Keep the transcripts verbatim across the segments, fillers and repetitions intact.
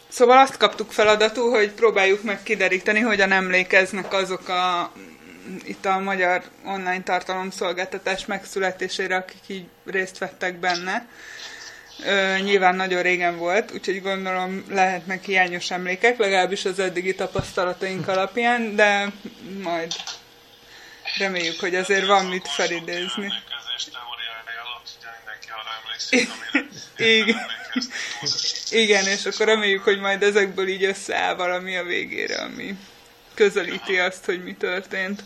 Szóval azt kaptuk feladatul, hogy próbáljuk meg kideríteni, hogyan emlékeznek azok a itt a magyar online tartalomszolgáltatás megszületésére, akik így részt vettek benne. Ö, nyilván nagyon régen volt, úgyhogy gondolom lehetnek hiányos emlékek, legalábbis az eddigi tapasztalataink alapján, de majd reméljük, hogy azért van mit felidézni. Igen. Igen, és akkor reméljük, hogy majd ezekből így összeáll valami a végére, ami közelíti azt, hogy mi történt.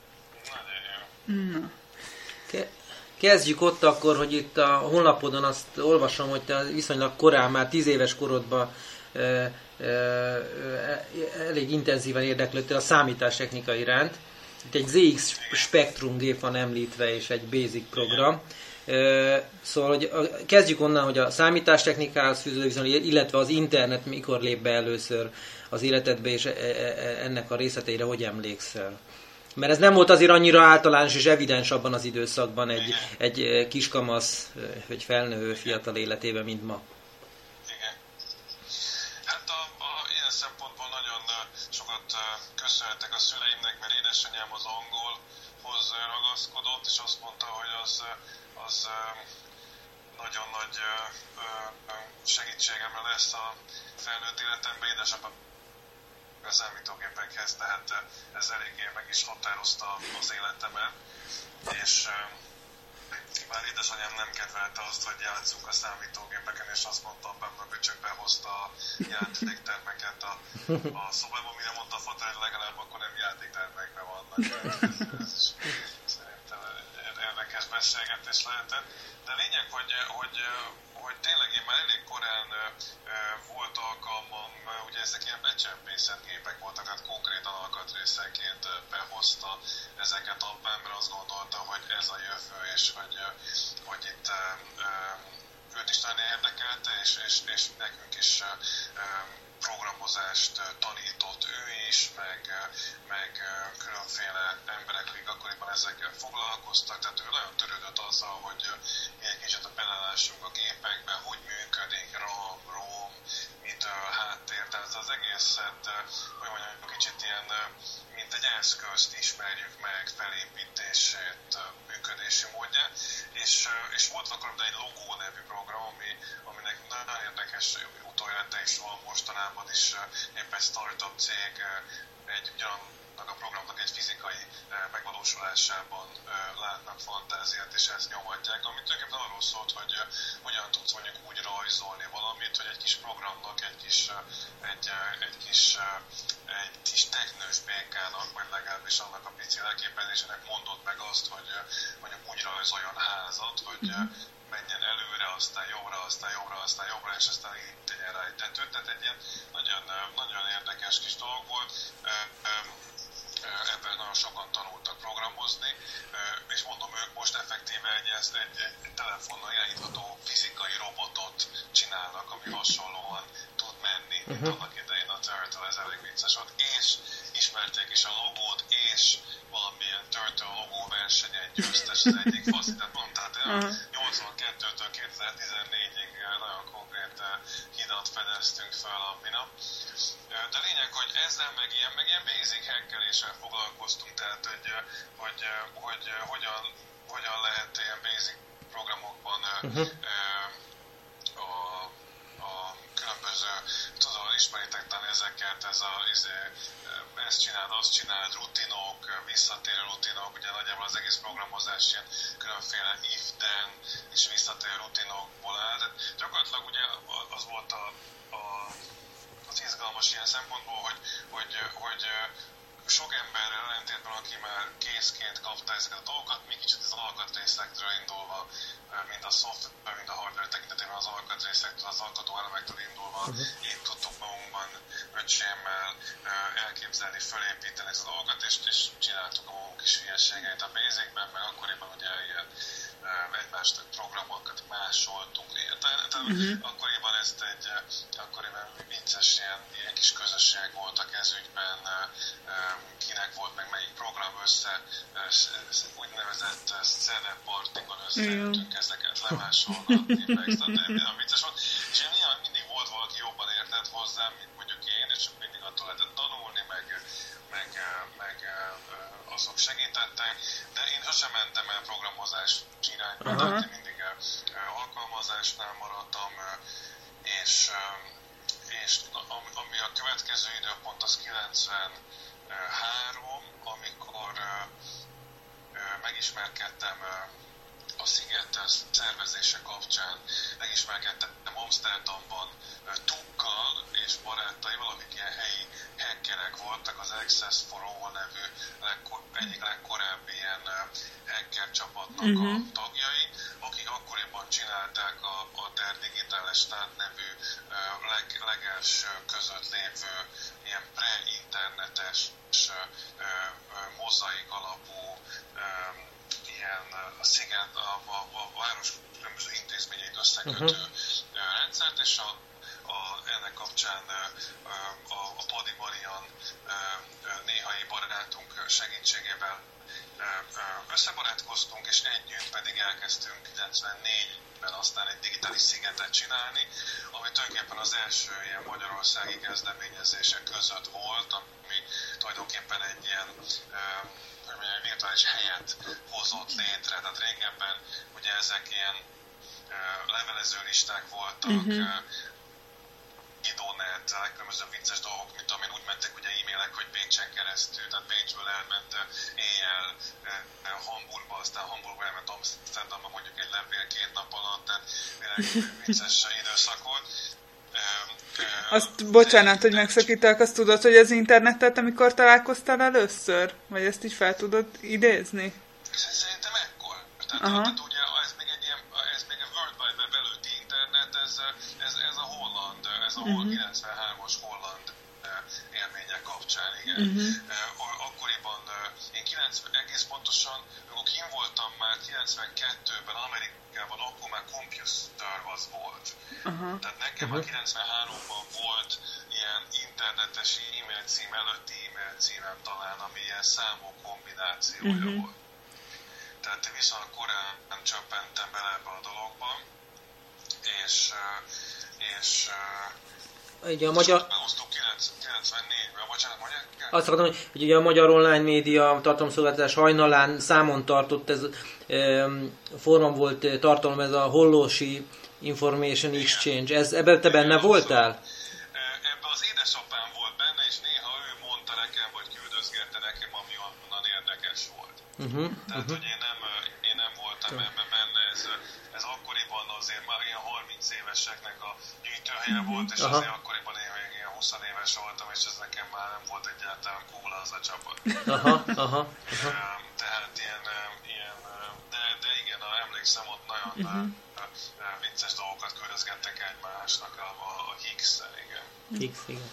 Na. Kezdjük ott akkor, hogy itt a honlapodon azt olvasom, hogy te viszonylag korán, már tíz éves korodban e, e, e, elég intenzíven érdeklődtél a számítástechnika iránt. Itt egy zé iksz Spectrum gép van említve, és egy BASIC program. E, szóval hogy a, kezdjük onnan, hogy a számítástechnikához fűződő viszony, illetve az internet mikor lép be először az életedbe, és e, e, ennek a részleteire hogy emlékszel? Mert ez nem volt azért annyira általános és evidens abban az időszakban egy, egy kiskamasz, vagy felnőő fiatal életében, mint ma. Igen. Hát a, a, ilyen szempontból nagyon sokat köszönhetek a szüleimnek, mert édesanyám az angolhoz ragaszkodott, és azt mondta, hogy az, az nagyon nagy segítségemre lesz a felnőtt életemben. Édesapám a számítógépekhez, tehát ez eléggé meg is határozta az életemet, és már édesanyám nem kedvelte azt, hogy játszunk a számítógépeken, és azt mondta apámnak, hogy csak behozta a játéktermeket a, a szobába, mire mondta a fater, hogy legalább akkor nem játéktermekben vannak. Ez is szerintem érdekes beszélgetés lehetett. De lényeg, hogy, hogy, hogy tényleg én már elég korán volt alkalmam, ugye ezek ilyen becsempészett gépek voltak, tehát konkrétan alkatrészenként behozta ezeket apám, mert azt gondolta, hogy ez a jövő, és hogy, hogy itt őt is nagyon érdekelte, és, és, és nekünk is programozást tanított ő is, meg, meg különféle emberek, akik akkoriban ezekkel foglalkoztak, tehát ő nagyon törődött azzal, hogy mi egy kicsit belelássunk a gépekbe, hogy működik RAM, ROM, mitől háttér, tehát az egészet, hogy mondjam, kicsit ilyen, mint egy eszközt ismerjük meg, felépítését, működési módját, és, és volt akkor egy Logó nevű program, ami, aminek nagyon érdekes utóélete is van mostanában is, épp egy startup cég egy ugyanannak a programnak egy fizikai megvalósulásában látnak fantáziát, és ezt nyomatják, amit tulajdonképpen arról szólt, hogy hogyan tudsz mondjuk úgy rajzolni valamit, hogy egy kis programnak, egy kis, egy, egy kis, egy kis teknős békának, vagy legalábbis annak a pici elképzelésének mondott meg azt, hogy mondjuk úgy rajzoljon házat, hogy menjen előre, aztán jobbra, aztán jobbra, aztán jobbra, és aztán így tegyen rá egy tetőt. Tehát egy ilyen nagyon, nagyon érdekes kis dolog volt. Ebből nagyon sokan tanultak programozni, és mondom, ők most effektíve egy, egy, egy telefonnal irányítható fizikai robotot csinálnak, ami hasonlóan tud menni, mint uh-huh. annak idején a Turtle, ez elég vicces volt, és ismerték is a logót, és valamilyen Turtle logó versenyen győztes az egyik faszi, tehát mondtál, uh-huh. nyolcvankettőtől kétezer-tizennégyig nagyon konkrét hidat fedeztünk fel a minap. De lényeg, hogy ezzel meg ilyen, meg ilyen basic hackeléssel foglalkoztunk, tehát hogy, hogy, hogy hogyan, hogyan lehet ilyen basic programokban uh-huh. a, a különböző, tudom, ismeritek talán ezeket, ez a, ezt csináld, azt csináld, rutinok, visszatérő rutinok, ugye nagyjából az egész programozás ilyen különféle if-then és visszatérő rutinokból áll. De gyakorlatilag ugye az volt a, a az izgalmas ilyen szempontból, hogy, hogy, hogy sok emberrel ellentétben, aki már készként kapta ezeket a dolgokat, mi kicsit az alkatrészektől indulva, mint a szoftver, mint a hardware tekintetében az alkatrészektől, az alkotóelemektől indulva, uh-huh. így tudtuk magunkban öcsémmel elképzelni, fölépíteni ezt a dolgokat, és, és csináltuk a magunk is hülyeségeit a Basicben, meg akkoriban ugye ilyen egymást programokat másoltunk. Tehát uh-huh. akkoriban ezt egy, akkoriban vicces ilyen, ilyen kis közösség volt a kezügyben, kinek volt meg melyik program össze, úgynevezett szenepartikon összejöttünk ezeket lemásolgatni, meg a vicces volt. És nyilván mindig volt valaki jobban értett hozzá, hozzám, mint mondjuk én, és mindig attól lehetett tanulni, meg, meg, meg azok segítettek, de én sosem mentem el programozás irányba, uh-huh. tehát én mindig alkalmazásnál maradtam, és, és ami a következő időpont az kilencvenhárom, amikor megismerkedtem a Szigettel szervezése kapcsán, megismerkedtem Amsterdamban Tukkal és barátaival, akik ilyen helyi hackerek voltak, az Access for All nevű legko- egyik legkorábbi ilyen hacker csapatnak uh-huh. a tagjai, akik akkoriban csinálták a, a Der Digitale Staat nevű leg, legelső között lévő ilyen pre-internetes mozaik alapú ilyen a sziget, a, a, a város különböző intézményeit összekötő uh-huh. rendszert, és a, a, ennek kapcsán a, a Padi Marian néhai barátunk segítségével összebarátkoztunk, és együtt pedig elkezdtünk kilencvennégyben aztán egy digitális szigetet csinálni, ami tulajdonképpen az első ilyen magyarországi kezdeményezések között volt, ami tulajdonképpen egy ilyen egy virtuális helyet hozott létre, tehát régebben ugye ezek ilyen levelező listák voltak, uh-huh. Idonet, legkülönbözőbb vicces dolgok, mint amin úgy mentek ugye e-mailek, hogy Pécsen keresztül, tehát Pécsből elment éjjel Hamburgba, aztán Hamburgba elment Amsterdamba mondjuk egy levél két nap alatt, tehát vicces időszak volt. Azt, bocsánat, hogy megszakítak, azt tudod, hogy az internetet, amikor találkoztál először? Vagy ezt így fel tudod idézni? Szerintem ekkor. Tehát, tehát ugye ez még egy ilyen, ez még a World Wide Web előtti internet, ez, ez, ez a holland, ez a uh-huh. kilencvenhármas holland élmények kapcsán, igen. Uh-huh. Akkoriban én kilencven, egész pontosan, amikor kim voltam már kilencvenkettőben Amerikában, akkor már CompuServe az volt. Uh-huh. Tehát nekem uh-huh. a kilencvenháromban volt ilyen internetes e-mail cím előtti e-mail címem talán, ami ilyen számok kombinációja uh-huh. volt. Tehát viszont korán csöppentem bele ebbe a dologba, és, és ugye a magyar... kilencvennégyben, bocsánat, mondják? Azt akartam, hogy, hogy ugye a magyar online média tartalomszolgáltatás hajnalán számon tartott, ez e, formam volt tartalom, ez a Hollósi Information Exchange. Ez, ebben te benne voltál? Ebben az édesapám volt benne, és néha ő mondta nekem, vagy küldözgette nekem, ami onnan érdekes volt. Uh-huh, Tehát, uh-huh. hogy én nem, én nem voltam uh-huh. ebben benne, ez, ez akkoriban azért már ilyen harminc éveseknek a gyűjtőhelye uh-huh. volt, és uh-huh. azért akkoriban én még ilyen húsz éves voltam, és ez nekem már nem volt egyáltalán cool az a csapat. Aha, aha, aha. Tehát ilyen, ilyen de, de igen, emlékszem, ott nagyon uh-huh. vicces dolgokat küldözgettek egymásnak a, a, a Higgs-en, igen. Higgs, igen.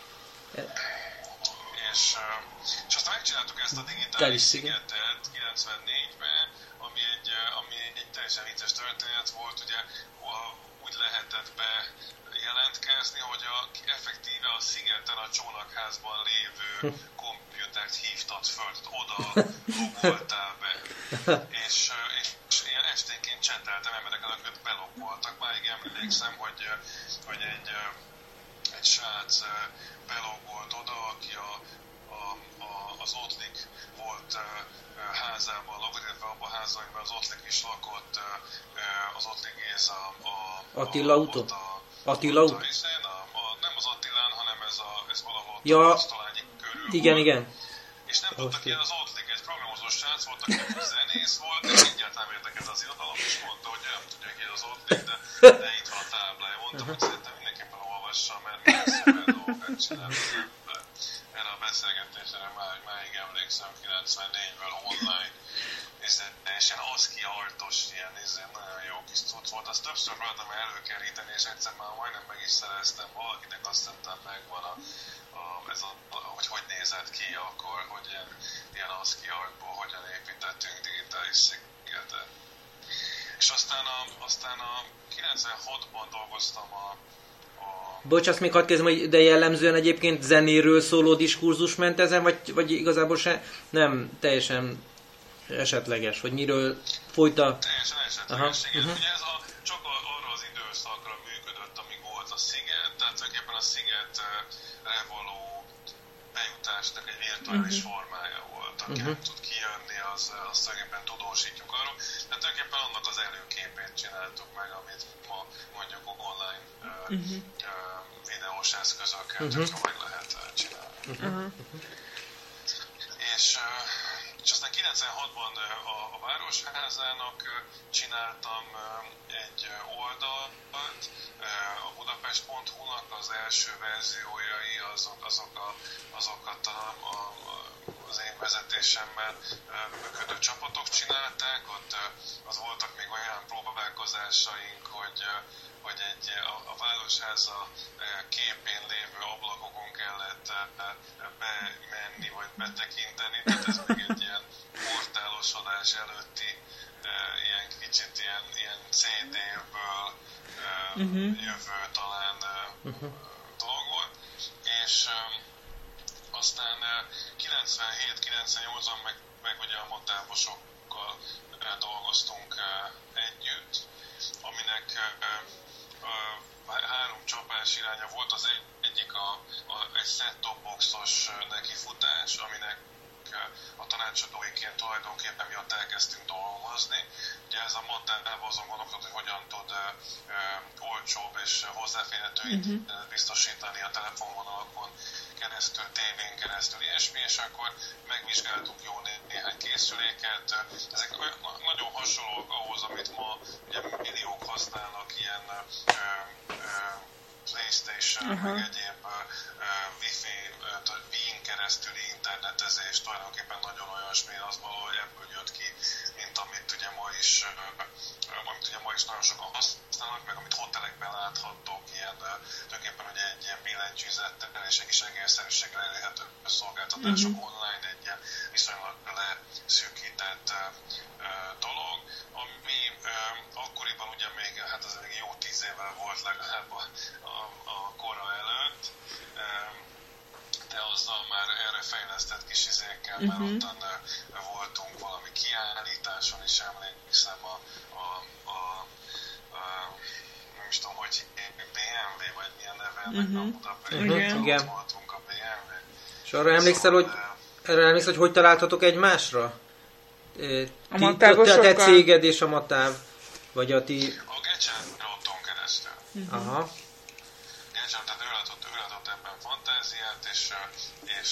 És, és aztán megcsináltuk ezt a digitális szigetet kilencvennégyben, ami egy, ami egy teljesen vicces történet volt, ugye úgy lehetett bejelentkezni, hogy a, effektíve a szigeten a csónakházban lévő komputert hívtad föl, oda logoltál be. és, és ilyen esténként cseteltem emberek, akik belogoltak. Máig emlékszem, hogy, hogy egy, egy srác belogolt oda, aki a, a, a, az Ottlik volt házában lakott, illetve abban a házban, amiben az Ottlik is lakott, az Ottlik Géza a... Attila Autó? Attila Autó? Nem az Attilán, hanem ez, a, ez valahol ja, a Asztalányi körül igen, volt. Igen, És nem tudta ki az Ottlik, egy programozó srác volt, aki zenész volt, és egyáltalán érdekelt az irodalom, és mondta, hogy nem tudja ki az Ottlik, de, de itt van a táblája. Mondtam, hogy szerintem mindenképpen olvassa, mert már szuper dolgokat csináltam. Erre a beszélgetésre már, máig emlékszem kilencvennégyből online, és, és ilyen ASCII artos, ilyen nagyon jó kis cucc volt. Azt többször próbáltam előkeríteni, és egyszer már majdnem meg is szereztem valakinek, azt hiszem megvan, a, a, ez a, hogy hogy nézett ki akkor, hogy ilyen, ilyen ASCII artból hogyan építettünk digitális szigetet. És aztán a, aztán a kilencvenhatban dolgoztam a Bocs, azt még hadd kezdem, hogy de jellemzően egyébként zenéről szóló diskurzus ment ezen, vagy, vagy igazából se nem teljesen esetleges, hogy miről folyt a... Teljesen esetleges, igen. Uh-huh. Ugye ez a, csak a, arra az időszakra működött, amíg volt a sziget, tehát hát tulajdonképpen a Szigetre való bejutásnak egy virtuális uh-huh. formája volt. Aki uh-huh. nem tud kijönni, az, az tulajdonképpen tudósítjuk arról. De tulajdonképpen annak az előképét csináltuk meg, amit ma mondjuk online uh-huh. uh, videós eszközökkel uh-huh. tökre meg lehet csinálni. Uh-huh. És, és aztán kilencvenhatban a, a Városházának csináltam egy oldalt, a budapest pont hu-nak az első verziójai azok, azok a, azokat a, a, az én vezetésemmel működő csapatok csinálták, ott az voltak még olyan próbálkozásaink, hogy, hogy egy, a, a Városháza képén lévő ablakokon kellett bemenni vagy betekinteni, tehát ez még egy ilyen portálosodás előtti ilyen kicsit ilyen, ilyen cé dé-ből uh-huh. jövő talán uh-huh. dolog volt, és um, aztán kilencvenhét kilencvennyolcban meg, meg ugye a matávosokkal uh, dolgoztunk uh, együtt, aminek uh, uh, három csapás iránya volt, az egy, egyik a, a, egy set-top boxos nekifutás, aminek a tanácsadóiként tulajdonképpen mi ott elkezdtünk dolgozni. Ugye ez a matáv azon gondolkodott, hogy hogyan tud ö, ö, olcsóbb és hozzáférhető uh-huh. biztosítani a telefonvonalakon keresztül, tévén keresztül, ilyesmi, és akkor megvizsgáltuk jó né- néhány készüléket. Ezek nagyon hasonlók ahhoz, amit ma ugye milliók használnak, ilyen ö, ö, PlayStation, uh-huh. meg egyéb uh, Wi-Fi, uh, Wien keresztüli internetezés, tulajdonképpen nagyon olyasmi, az valahogy ebből jött ki, mint amit ugye ma is, uh, amit ugye ma is nagyon sokan használnak, meg amit hotelekben láthattok, ilyen uh, tulajdonképpen ugye egy ilyen billentyűzettel és egy kis egészszerűséggel elérhető szolgáltatások uh-huh. online, egy ilyen viszonylag leszűkített uh, uh, dolog, ami uh, akkoriban ugye még, hát az még jó tíz évvel volt legalább a, a, a kora előtt, de azzal már erre fejlesztett kis izékkel, uh-huh. mert ottan voltunk valami kiállításon is, emlékszem a, a, a, a nem is tudom, hogy bé em vé vagy milyen neve ennek uh-huh. a Budapesten, uh-huh. ott voltunk a bé em vé. És arra emlékszel, szóval, hogy erre emlékszel, hogy hogy találtatok egymásra? A matávosokkal? Te céged és a matáv, vagy a ti... A Gecsen Rotton keresztül. Uh-huh. Aha. Gecsen, tehát ő adott, ő adott ebben fantáziát, és, és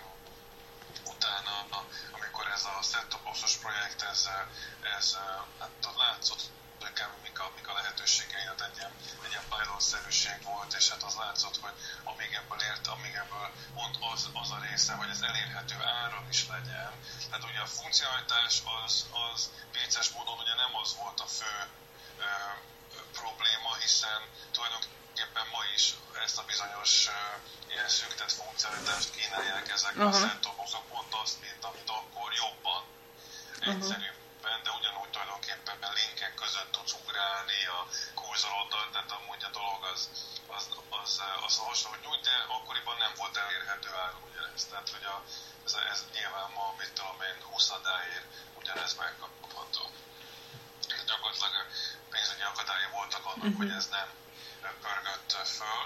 uh, utána, amikor ez a set-top boxos projekt, ez, ez hát látszott, hogy mik a, mik a lehetőségei, hát egy ilyen, egy ilyen pilot-szerűség volt, és hát az látszott, hogy amíg ebből ért, amíg ebből pont az, az a része, hogy ez elérhető áron is legyen. Tehát ugye a funkcionalitás az, az vicces módon ugye nem az volt a fő ö, probléma, hiszen tulajdonképpen ma is ezt a bizonyos ö, ilyen szűktett funkcionalitást kínálják ezek uh-huh. a set-top boxok, pont azt, mint amit akkor jobban, uh-huh. egyszerűbben, de ugyanúgy tulajdonképpen linkek között tudsz ugrálni a kurzoroddal, tehát amúgy a dolog az, az, az, az hasonló, hogy nyújt, de akkoriban nem volt elérhető áron ugyanez. Tehát, hogy a, ez, ez nyilván ma, mit tudom én, huszadáért ugyanez megkapható. Gyakorlatilag pénzügyi akadályi voltak annak, uh-huh. hogy ez nem pörgött föl.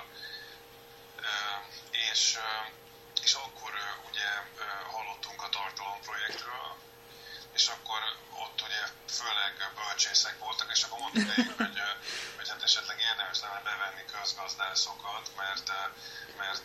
És, és akkor ugye hallottunk a tartalomprojektről, és akkor ott ugye főleg bölcsészek voltak, és akkor mondtuk nekik, hogy, hogy hát esetleg érdemes lenne bevenni közgazdászokat, mert, mert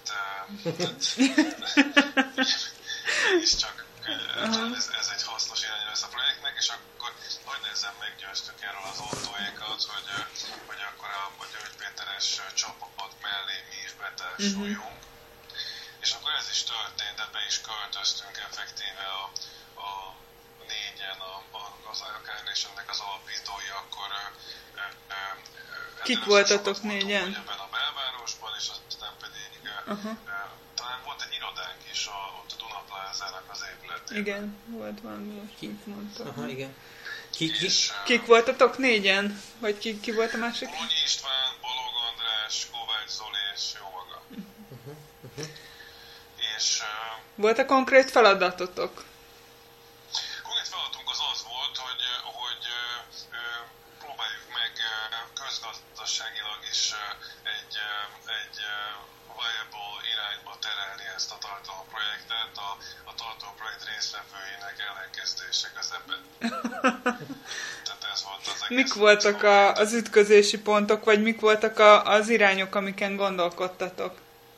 és csak ez, ez egy hasznos irányú lesz a projektnek, és akkor nagy nehezen meggyőztük erről az ottóékat, hogy, hogy akkor a, a György Péteres csapat mellé mi is betársuljunk. Mm-hmm. És akkor ez is történt, de be is költöztünk effektíve a, a négyen, a, a, az á ká en és ennek az alapítói, akkor ö, ö, kik voltatok négyen? Ebben a belvárosban, és aztán pedig uh-huh. ö, talán volt egy irodánk is a, ott a Dunaplázának az épületében. Igen, volt valami, kik mondtam. Aha, igen. Ki, ki? És, kik voltatok négyen? Vagy ki, ki volt a másik? Bolonyi István, Balog András, Kovács Zoli és jó maga. Uh-huh. Uh-huh. És, uh, volt-e konkrét feladatotok? Konkrét feladatunk az az volt, hogy, hogy uh, próbáljuk meg közgazdaságilag is egy, egy résztvevőinek ellenkezése közepén. Tehát ez volt az egész. Mik voltak a, az ütközési pontok, vagy mik voltak a, az irányok, amiken gondolkodtatok?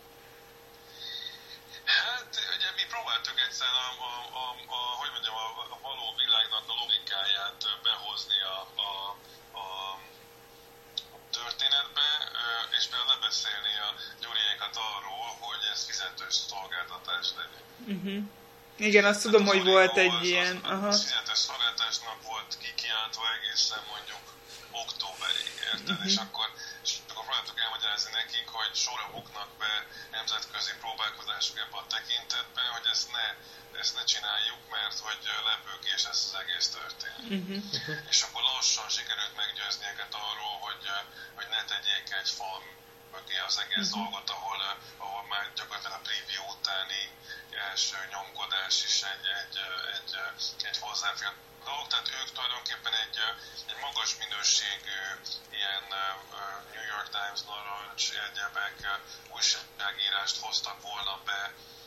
Hát, ugye mi próbáltuk egyszerűen a, a, a, a, hogy mondjam, a, a való világnak a logikáját behozni a, a, a történetbe, és például lebeszélni a Gyuriékat arról, hogy ez fizetős szolgáltatás legyen. Uh-huh. Igen, azt tudom, hát az hogy volt egy az, ilyen. Az, aha. Az fizetős szolgáltatásnak volt kikiáltva egészen mondjuk októberig, érted? Uh-huh. És akkor, és akkor próbáltuk elmagyarázni nekik, hogy sorra buknak be nemzetközi próbálkozások ebbe a tekintetben, hogy ezt ne, ezt ne csináljuk, mert hogy lebőgés ez az egész történet. Uh-huh. Uh-huh. És akkor lassan sikerült meggyőzni őket arról, hogy, hogy ne tegyék egy fal mögé az egész uh-huh. dolgot, ahol, ahol már gyakorlatilag a preview utáni első nyomkodás is egy, egy, egy, egy hozzáfért dolog. Tehát ők tulajdonképpen egy, egy magas minőségű ilyen New York Times, Narancs, egyebek újságírást hoztak volna be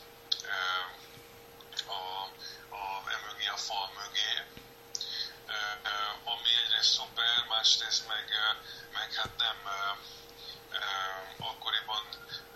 a, a emögé, a fal mögé, ami egyrészt szuper, másrészt meg, meg hát nem akkoriban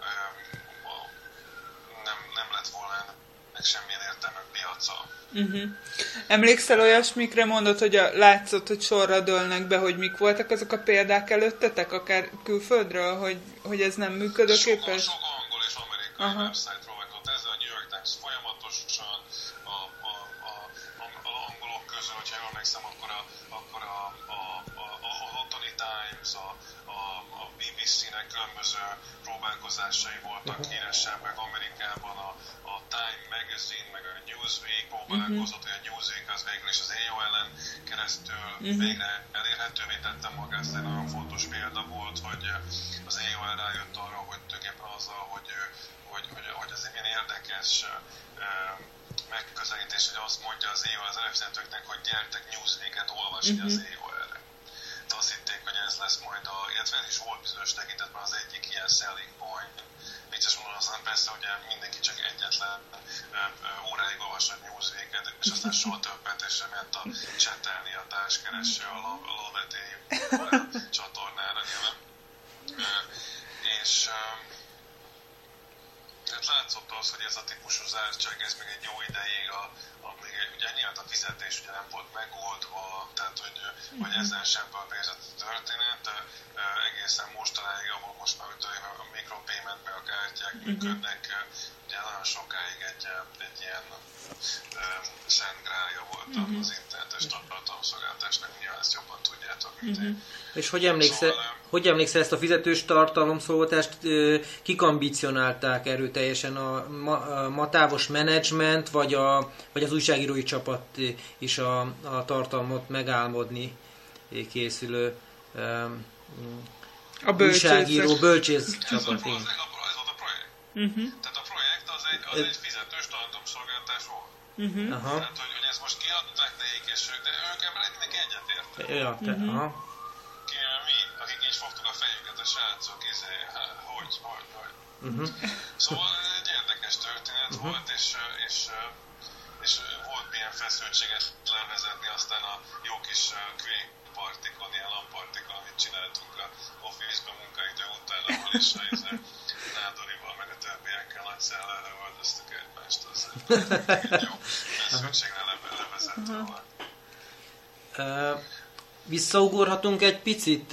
nem, nem lett volna meg semmilyen értelmű piaca. Uh-huh. Emlékszel olyasmikre, mondod, hogy a, látszott, hogy sorra dőlnek be, hogy mik voltak azok a példák előttetek, akár külföldről, hogy, hogy ez nem működőképes? Sok, sok angol és amerikai uh-huh. website próbálkozott ezzel, a New York Times folyamatosan, a, a, a, a, a angolok közül, hogyha jól emlékszem, akkor a, akkor a, a, a, a ottani Times, a, a, a bé bé cé-nek különböző próbálkozásai voltak uh-huh. híresebbek Amerikában, a, a Time Magazine, meg a Newsweek próbálkozott, uh-huh. hogy a Newsweek az végül is az á o el-en keresztül uh-huh. végre elérhetővé tette magát. Ez egy nagyon fontos példa volt, hogy az á o el rájött arra, hogy tulajdonképpen azzal, hogy, hogy, hogy, hogy ez egy ilyen érdekes megközelítés, hogy azt mondja az á o el az előfizetőknek, hogy gyertek Newsweek-et olvasni uh-huh. az á o el-re. De azt hitték, hogy ez lesz majd a, illetve ez is volt bizonyos tekintetben az egyik ilyen selling point. Vicces mondom, aztán persze, ugye mindenki csak egyetlen ö, ö, óráig olvasott Newsweek-et, és aztán soha többet, és sem ment a csetelni a társkereső alulvetélyű csatornára nyilván. Ö, és ö, hát látszott az, hogy ez a típusú zártság, ez még egy jó ideig, a, a, még egy, ugye nyilván a fizetés ugye nem volt megoldva, tehát hogy, mm-hmm. hogy ezen semből végzett a történet, de, e, egészen mostanáig, ahol most már a micropayment meg a kártyák mm-hmm. működnek, ugye nagyon sokáig egy, egy ilyen e, szent grálja volt mm-hmm. az internetes tartalomszolgáltatásnak, nyilván ezt jobban tudjátok, mint mm-hmm. én. És hogy emlékszel, szóval, hogy emlékszel ezt a fizetős tartalomszolgáltatást, kik ambicionálták erőteljesen, a, a matávos menedzsment, vagy, a, vagy az újságírói csapat is a, a tartalmat megálmodni készülő um, a újságíró, bölcsész csapat. Ez volt a projekt. Uh-huh. Tehát a projekt az egy, az egy fizetős tartalomszolgáltatás volt. Uh-huh. Tehát, hogy, hogy ezt most kiadták nekik, és ők, de ők ebben mindenki egyetértek. Ja, te, uh-huh. aha. Mi, akik így fogtuk a fejüket, a srácok, izé, hát, hogy, hogy, hogy. Uh-huh. Szóval ez egy érdekes történet uh-huh. volt, és, és, és volt milyen feszültséget levezetni, aztán a jó kis Quake partikon, ilyen lampartikon, amit csináltunk a Office-ben munkaidő után, ahol is a izé, Nádorival, meg a többiekkel nagyszerűen lelövöldöztük egymást, az egy jó feszültségre levezető volt. Uh, visszaugorhatunk egy picit,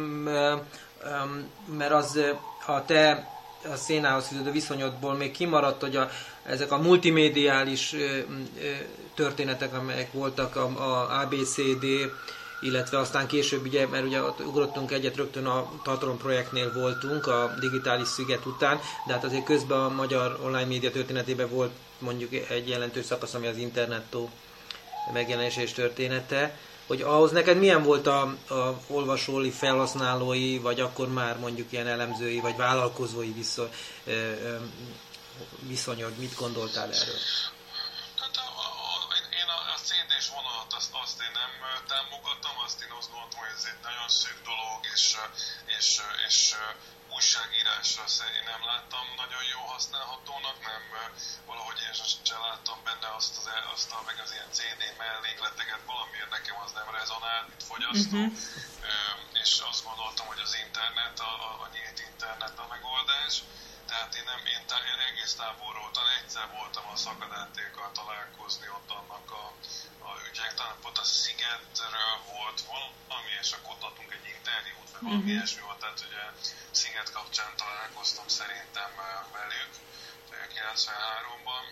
mert az a te a szénához fűződő viszonyodból még kimaradt, hogy a, ezek a multimédiális történetek, amelyek voltak a, a á bé cé dé, illetve aztán később, ugye, mert ugye ugrottunk egyet, rögtön a Tartalom projektnél voltunk, a digitális sziget után, de hát azért közben a magyar online média történetében volt mondjuk egy jelentős szakasz, ami az Internettó megjelenése és története, hogy ahhoz neked milyen volt a, a olvasói, felhasználói, vagy akkor már mondjuk ilyen elemzői, vagy vállalkozói viszony, viszonyod, mit gondoltál erről? Hát a, a, én a, a cé dés vonalat azt, azt én nem támogattam, azt én azt gondoltam, hogy ez egy nagyon szűk dolog, és, és, és újságírásra én nem láttam nagyon jó használhatónak, nem valahogy én sem láttam benne azt, az, azt a, meg az ilyen cé dé mellékleteket, valamiért nekem az nem rezonált, mint fogyasztó, uh-huh. és azt gondoltam, hogy az internet, a, a nyílt internet a megoldás. Tehát én, nem, én, én egész távolról, talán egyszer voltam a szakadántékkal találkozni ott annak a, a ügyek, talán ott a Szigetről volt valami, és akkor ott adtunk egy interjút, vagy valami uh-huh. ilyesmi volt, tehát ugye Sziget kapcsán találkoztam szerintem velük kilencvenháromban.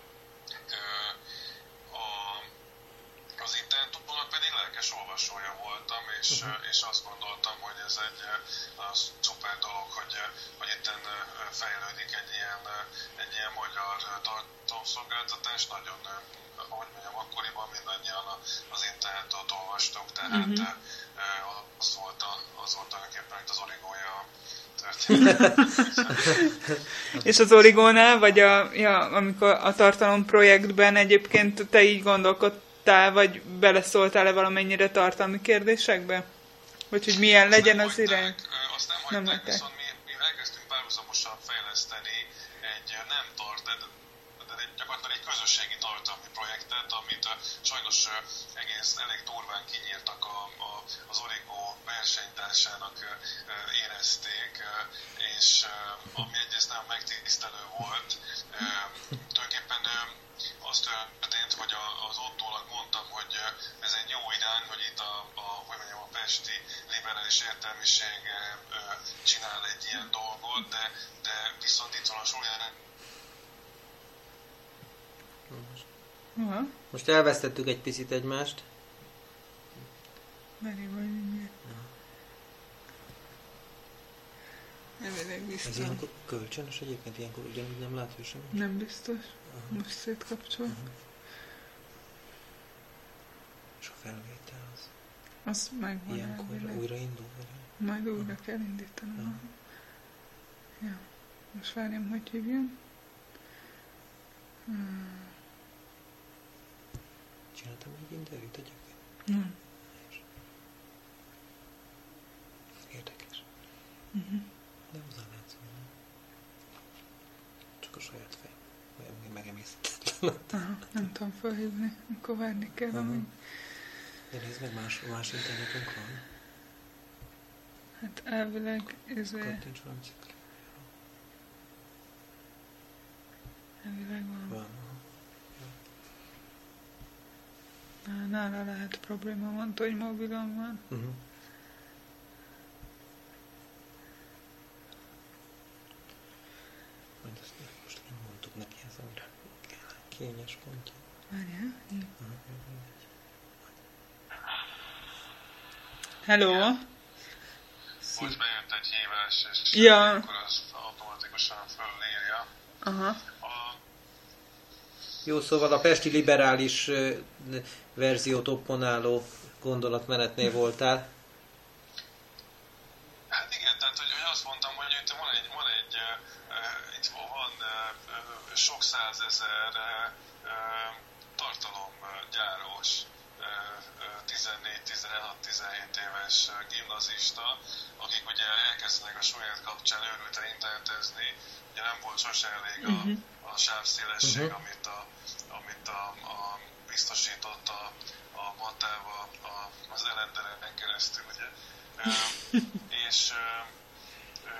A, az internetunknak pedig lelkes olvasója voltam, és, uh-huh. és azt gondoltam, hogy ez egy uh, szuper dolog, hogy, hogy itten uh, fejlődik egy ilyen, uh, egy ilyen magyar tartalomszolgáltatás. Nagyon, uh, ahogy mondjam, akkoriban mindannyian az internetet olvastuk, tehát uh-huh. uh, az volt, a, az volt tulajdonképpen itt az origója a És az Origónál, vagy a, ja, amikor a tartalomprojektben egyébként te így gondolkodtál, vagy beleszóltál-e valamennyire tartalmi kérdésekbe? Vagy hogy milyen azt legyen az irány? Azt nem hagyták, nem viszont mi, mi elkezdtünk párhuzamosan fejleszteni egy nem tart, de, de egy, gyakorlatilag egy közösségi tartalmi projektet, amit sajnos egész elég durván kinyírtak a, a, az Origo versenytársának érezték, és ami egyrészt nem megtisztelő volt. Tulajdonképpen az történt, hogy az Ottónak mondtam, hogy ez egy jó irány, hogy itt a, a, hogy mondjam, a pesti liberális értelmiség csinál egy ilyen dolgot, de, de viszont itt van a Súlyán. Uh-huh. Most elvesztettük egy picit egymást. Meré vagy mindjárt. Uh-huh. Ez ilyenkor kölcsönös egyébként, ilyenkor ugyanúgy nem lát ő semmit? Nem biztos. Uh-huh. Most szétkapcsol. Uh-huh. És a felvétel az? Az megvan. Ilyenkor elvileg. Újra indul? Vagy? Majd újra uh-huh. kell indítanom. Uh-huh. Ja. Most várjam, hogy hívjam. Hmm. Csináltam egy interjút egyébként? Nem. Érdekes. Uh-huh. De hozzá látszom, nem? Csak a saját fej. Olyan megemészhetetlen. Aha, nem tudom felhívni, akkor várni kell, uh-huh. amíg. De nézd meg, más, más internetünk van. Hát elvileg ez... Kattints valamit. Elvileg van. Van. Nála lehet probléma, mondta, hogy mobilon van. Uh-huh. Majd azt most nem mondtuk neki, ez amire kell kényes pontja. Várjál? Uh-huh. Hello! Most bejött egy hívás, és ja. akkor az automatikusan fölírja. Aha. Jó, szóval a pesti liberális uh, verziót opponáló gondolatmenetnél voltál. Hát igen, tehát hogy, hogy azt mondtam, hogy itt van egy, van egy uh, itt van uh, sok százezer uh, uh, tartalomgyáros uh, tizennégy, tizenhat, tizenhét éves uh, gimnazista, akik ugye elkezdenek a saját kapcsán őrülten internetezni, ugye nem volt sose elég a, uh-huh. a sávszélesség, uh-huh. amit, a, amit a, a biztosított a, a matával a, az elenderen keresztül, ugye. Ö, és ö, ö,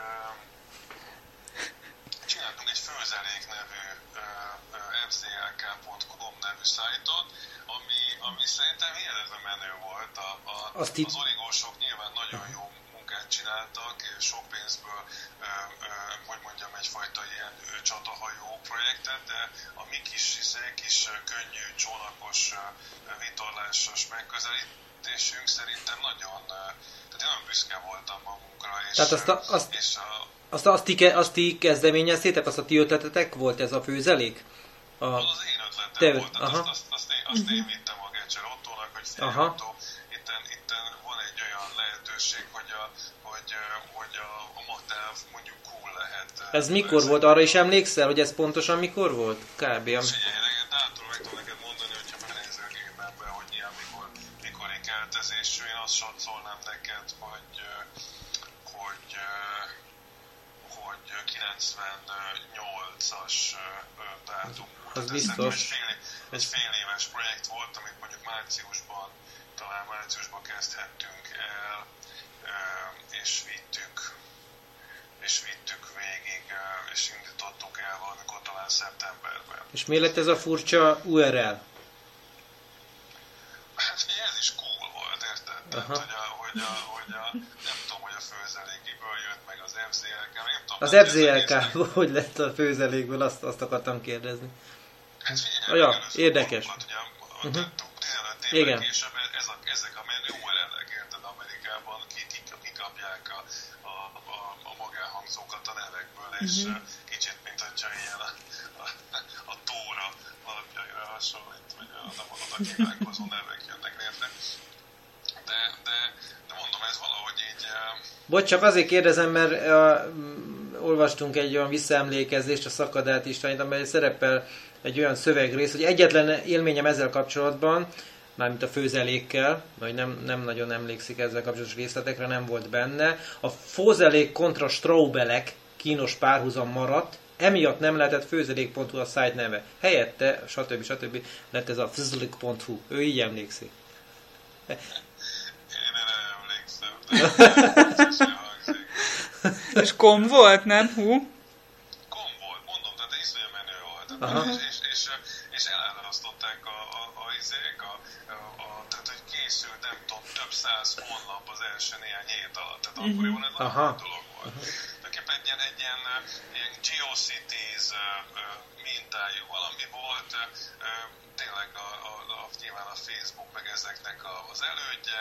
csináltunk egy Főzelék nevű ef zé el ká pont com nevű szájtot, ami, ami szerintem hihetetlen menő volt. A, a, az origósok nyilván nagyon jó munkát csináltak, és sok pénzből, ö, ö, hogy mondjam, egyfajta ilyen ö, csatahajó projektet, de a mi kis, kis könnyű, csónakos, vitorlásos megközelítésünk szerintem nagyon, tehát én nagyon büszke voltam magunkra, és, tehát azt a, azt, és a, azt, azt, ti, azt ti kezdeményeztétek, azt a ti ötletetek volt ez a Főzelék? A... Az az én ötletem Te, volt, tehát azt, azt, azt, én, azt én vittem a Gecser Ottónak, hogy figyelj Otto, itten, itten van egy olyan lehetőség, hogy a, hogy, hogy a, a matáv mondjuk cool lehet. Ez mikor ez volt? Arra is emlékszel, hogy ez pontosan mikor volt? Kb. Figyelj, dátum meg tudom neked mondani, hogyha benézel a gépembe, hogy ilyen mikor, mikori keltezésű, én azt satszolnám neked, hogy, hogy hogy kilencvennyolcas dátum. Az biztos. Egy fél, egy fél éves projekt volt, amit mondjuk márciusban, talán márciusban kezdhettünk el, és vittük, és vittük végig, és indítottuk el valamikor talán szeptemberben. És mi lett ez a furcsa u er el? Hát ez is cool volt, érted? Tehát, hogy, a, hogy, a, hogy a, nem tudom, hogy a főzelékiből jött meg az ef zé el ká, nem tudom. Az ef zé el ká hogy lett a főzelékből, azt, azt akartam kérdezni. Hát figyelj, ja, érdekes. Volt, ugye, uh-huh. tizenöt évvel később ez a, ezek a menő u er el-ek, érted, Amerikában kikapják a, a, a, a magánhangzókat a nevekből, uh-huh. és kicsit, mint hogyha ilyen a, a, a tóra alapjaira hasonlít, vagy nem oda kívánkozó nevek jönnek létre. De, de, de mondom, ez valahogy így... Bocs, csak azért kérdezem, mert uh, olvastunk egy olyan visszaemlékezést a Szakadát Istvánit, amely szerepel egy olyan szövegrész, hogy egyetlen élményem ezzel kapcsolatban, mármint a főzelékkel, vagy nem, nem nagyon emlékszik ezzel kapcsolatos részletekre, nem volt benne. A fózelék kontra straubelek kínos párhuzam maradt, emiatt nem lehetett főzelék pont hu a szájt neve. Helyette, stb. stb. Lett ez a főzelék pont hu. Ő így emlékszik. Én nem emlékszem. És kom volt, nem? Hú? Kom volt, mondom, tehát iszonyú menő volt. És, és, és, és elárasztották a, a, a izék, a, a, a, tehát hogy készült, nem tudom, több száz honlap az első néhány hét alatt. Tehát uh-huh. akkoriban ez a dolog volt. Tulajdonképpen egy ilyen, egy ilyen, ilyen GeoCities mintájú valami volt, tényleg a, a, a, nyilván a Facebook meg ezeknek a, az elődje.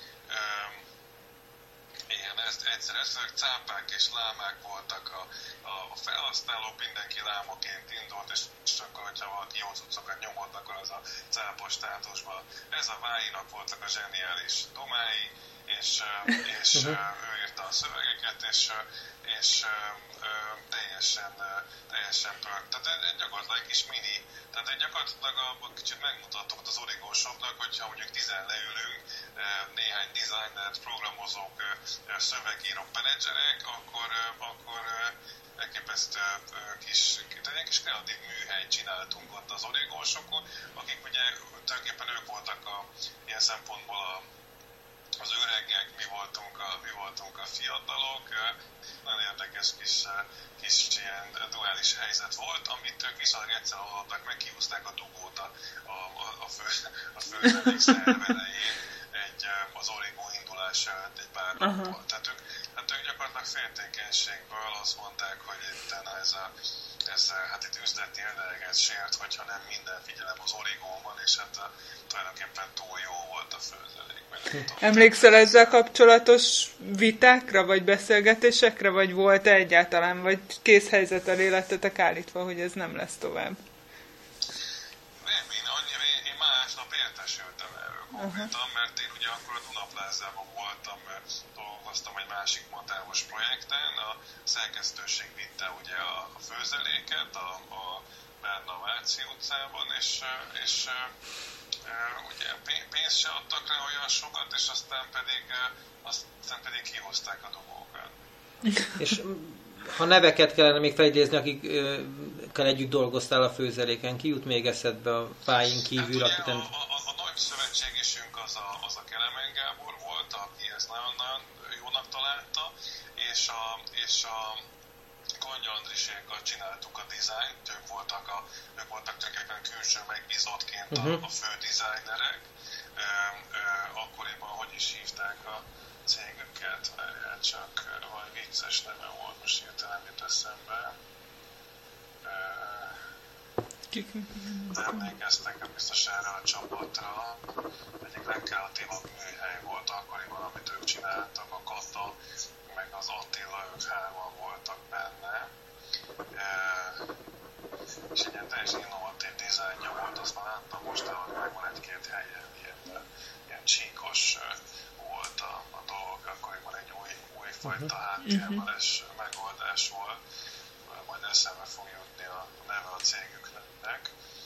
Igen, ez egyszer, egyszer cápák és lámák voltak a, a, a felhasználók, mindenki lámaként indult, és, és akkor, hogyha valaki jó cuccokat nyomott, akkor az a cápos státusban. Ez a Váinak voltak a zseniális domái, és, és ő írta a szövegeket, és, és teljesen, teljesen pörk. Tehát gyakorlatilag egy kis mini, tehát gyakorlatilag a, kicsit megmutattuk az origósoknak, hogyha mondjuk tizen leülünk, néhány designert, programozók, szövegírók, menedzserek, akkor, akkor elképesztő kis, egy kis kreatív műhelyt csináltunk ott az origósokon, akik ugye tulajdonképpen ők voltak a, ilyen szempontból a az öregek, mi voltunk a, mi voltunk a fiatalok. Nagyon érdekes kis, kis ilyen duális helyzet volt, amit ők viszonylag egyszer oldottak meg, kihúzták a dugót a, a, a, fő, a főzelék szervedején egy, az origó indulás előtt egy pár nappal. Tehát ők, hát ők gyakorlatilag féltékenységből azt mondták, hogy itt ez a ez hát itt üzleti érdeket sért, hogyha nem minden figyelem az origóban, és hát a, tulajdonképpen túl jó volt a főzelékben. Emlékszel ezzel kapcsolatos vitákra, vagy beszélgetésekre, vagy volt egyáltalán, vagy kész helyzet elé lettetek állítva, hogy ez nem lesz tovább? Nem, én, annyi, én, én másnap értesültem erről konkrétan, mert én ugye akkor a Dunaplázában voltam, dolgoztam egy másik motávos projekten, a szerkesztőség vitte ugye a, a főzeléket a, a Berna Váci utcában, és, és ugye pénzt se adtak rá olyan sokat, és aztán pedig, aztán pedig kihozták a dugókat. És ha neveket kellene még felidézni, akikkel együtt dolgoztál a főzeléken, ki jut még eszedbe a Váin kívül? Hát ugye, a, a, a nagy szövetségesünk az a, az a Kelemen Gábor volt, aki ezt nagyon-nagyon jónak találta, és a, és a Kondya Andrisékkal csináltuk a dizájnt, ők voltak, a, ők voltak tulajdonképpen külső megbízottként a, a fő dizájnerek. Ö, ö, akkoriban hogy is hívták a cégüket, mert csak valami vicces neve volt, most hirtelen jut eszembe. Emlékeztek biztos erre a csapatra. Egyik legkreatívabb műhely volt akkoriban, amit ők csináltak, a Kata, meg az Attila, ők hárman voltak benne. E, és egy ilyen teljesen innovatív dizájnja volt, azt már láttam mostanában, megvan egy-két helyen, ilyen, ilyen csíkos volt a, a dolog, akkoriban egy új, új fajta háttérbeles megoldás volt. Majd eszembe fog jutni a neve a cégüknek.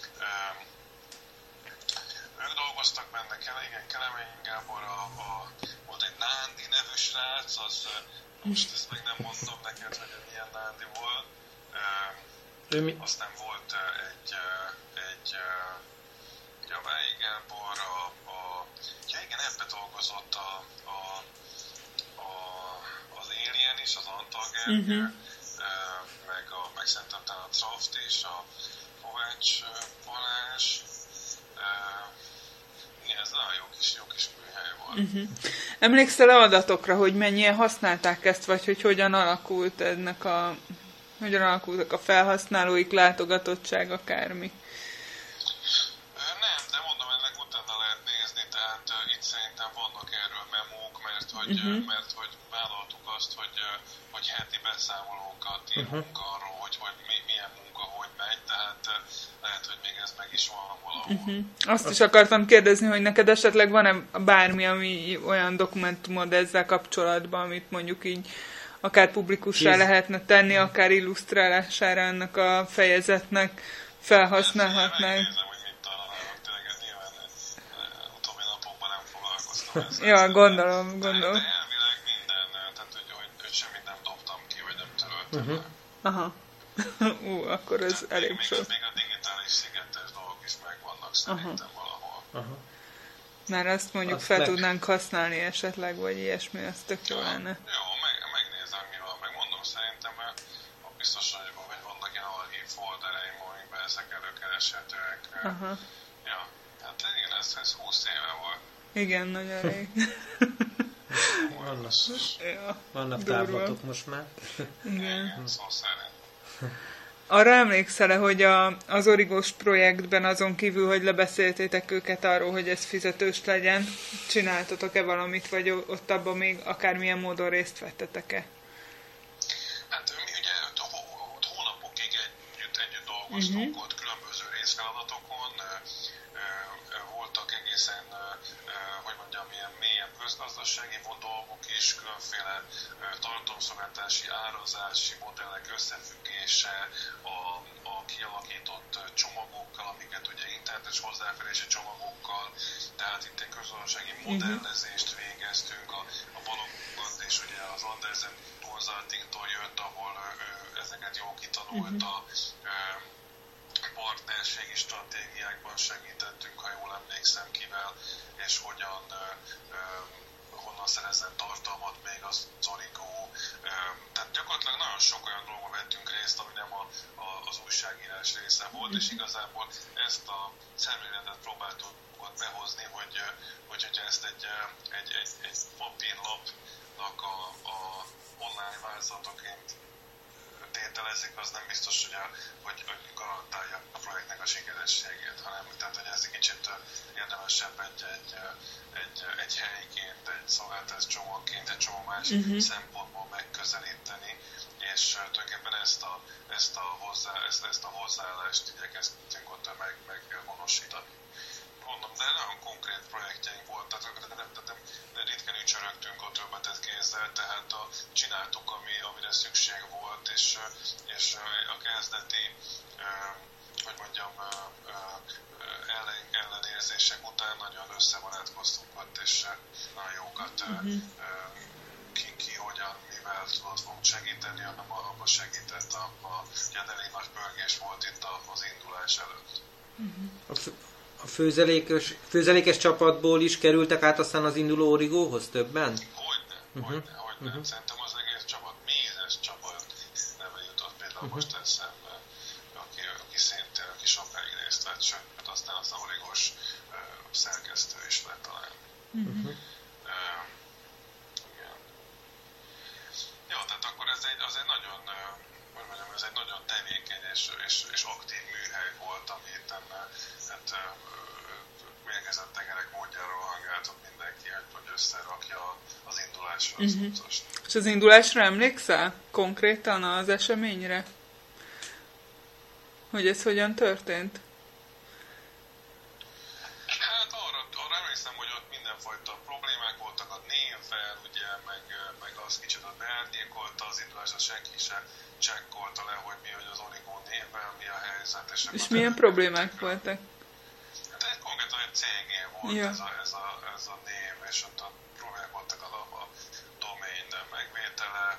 Ők dolgoztak benne, igen, Kelemény Gábor, a, a, volt egy Nándi nevű srác, az most ezt meg nem mondom neked, hogy milyen Nándi volt. Ő mi? Aztán volt egy, egy Javái Gábor, a, a, ja igen, ebbe dolgozott a, a, a, az Alien is, az Antal Gergő, uh-huh. meg, a, meg szerintem talán a Traft is, a Kovács Balázs. Ez nagyon jó kis, jó kis műhely volt. Uh-huh. Emlékszel-e adatokra, hogy mennyien használták ezt, vagy hogy hogyan alakult ennek a, hogyan alakultak a felhasználóik, látogatottság, akármi? Nem, de mondom, ennek utána lehet nézni, tehát uh, itt szerintem vannak erről memók, mert hogy, uh-huh. uh, mert hogy vállaltuk azt, hogy, uh, hogy heti beszámolókat írunk uh-huh. arról, hogy, hogy mi, milyen munka, hogy megy, tehát uh, lehet, hogy még ez meg is van valahol. Uh-huh. Azt is akartam kérdezni, hogy neked esetleg van-e bármi, ami olyan dokumentumod ezzel kapcsolatban, amit mondjuk így akár publikussá Kész. lehetne tenni, akár illusztrálására ennek a fejezetnek felhasználhatnánk. Ja, gondolom, gondolom. De, de elvileg minden, tehát hogy, hogy, hogy semmit nem dobtam ki, vagy nem töröltem. Uh-huh. Aha. Ú, akkor ez tehát elég még, sok. Még a digitális szigetes dolgok is megvannak szerintem uh-huh. valahol. Uh-huh. Már azt mondjuk azt fel meg... tudnánk használni esetleg, vagy ilyesmi, az tök jó lenne. Jó, meg, megnézem mi van, megmondom szerintem, mert biztos, hogy, hogy vannak ilyen archív foldereim, amikben ezek előkereshetőek. Uh-huh. Ja, hát igen, ez, ez húsz éve volt. Igen, nagyon rég. Vannak, ja, vannak távlatok most már. Igen. Igen, szó szerint. Arra emlékszel-e, hogy a, az Origós projektben azon kívül, hogy lebeszéltétek őket arról, hogy ez fizetős legyen, csináltatok-e valamit, vagy ott abban még akármilyen módon részt vettetek-e? Hát mi ugye ott hónapokig együtt, együtt dolgoztunk, uh-huh. ott különböző részfeladatokon, voltak egészen, hogy mondjam, ilyen mélyen közgazdasági dolgok is, különféle tartalomszolgáltási, árazási modellek összefüggése, a, a kialakított csomagokkal, amiket ugye internetes hozzáférési csomagokkal, tehát itt egy közgazdasági modellezést végeztünk, a, a Balogat és ugye az Andersen Consultingtól jött, ahol ő ezeket jól kitanulta, uh-huh. partnerségi stratégiákban segítettünk, ha jól emlékszem, kivel, és hogyan, ö, ö, honnan szerezzen tartalmat még az Origo. Ö, tehát gyakorlatilag nagyon sok olyan dolgban vettünk részt, ami nem a, a, az újságírás része volt, és igazából ezt a szemléletet próbáltuk behozni, hogy, hogy hogyha ezt egy, egy, egy, egy papírlapnak a, a online változatoként tételezik, az nem biztos, hogy, a, hogy, hogy garantálja a projektnek a sikerességét, hanem tehát, hogy ez egy kicsit érdemesebb egy, egy, egy, egy helyként, egy szolgáltatás csomagként, egy csomó más uh-huh. szempontból megközelíteni, és tulajdonképpen ezt a, ezt a, hozzá, ezt, ezt a hozzáállást igyekeztünk ott meg, meghonosítani. Mondom, de nagyon konkrét projektjeink voltak, tehát nem, nem, nem ritkán ücsörögtünk ott öbbetett kézzel, tehát a, csináltuk, ami, amire szükség volt, és, és a kezdeti, hogy mondjam, ellen, ellenérzések után nagyon összebarátkoztunk ott, és nagyon jókat uh-huh. ki, ki hogyan, mivel tudott fogunk segíteni, hanem abban segített a, a elég nagy pörgés volt itt az indulás előtt. Uh-huh. A főzelékes, főzelékes csapatból is kerültek át aztán az induló Origóhoz többen? Hogyne, uh-huh. hogyne, hogyne. Uh-huh. Szerintem az egész csapat, mézes csapat neve jutott például uh-huh. most eszembe, aki, aki szintén, aki sokáig részt vett, sőt, aztán az Origós uh, szerkesztő is lett talán. Uh-huh. Uh, igen. Jó, tehát akkor ez egy, az egy nagyon, uh, hogy mondjam, ez egy nagyon tevékeny és, és, és aktív műhely volt, ami itt hát, mérgezett tengerek módjáról hangáltott mindenki, hogy összerakja az indulásra az uh-huh. utast. És az indulásra emlékszel konkrétan az eseményre? Hogy ez hogyan történt? Hát arra, arra emlékszem, hogy ott mindenfajta problémák voltak, a névvel, ugye, meg, meg az kicsit ott beárnyékolta az indulásra, senki se csekkolta le, hogy mi, hogy az Origo névvel, mi a helyzet. És, és milyen problémák a... voltak? Hát egy konkrétan egy cégé volt ja. ez, a, ez, a, ez a név, és ott a problémák voltak a, a domain megvétele,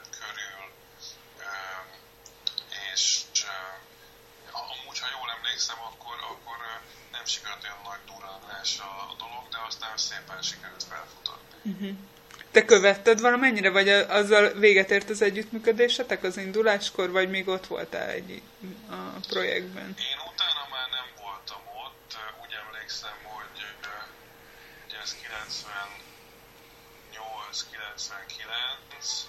emlékszem, akkor, akkor nem sikerült olyan nagy durranás a dolog, de aztán szépen sikerült felfutatni. Uh-huh. Te követted valamennyire, vagy azzal véget ért az együttműködésetek az induláskor, vagy még ott voltál egy a projektben? Én utána már nem voltam ott, úgy emlékszem, hogy ugye ez kilencvennyolc kilencvenkilenc,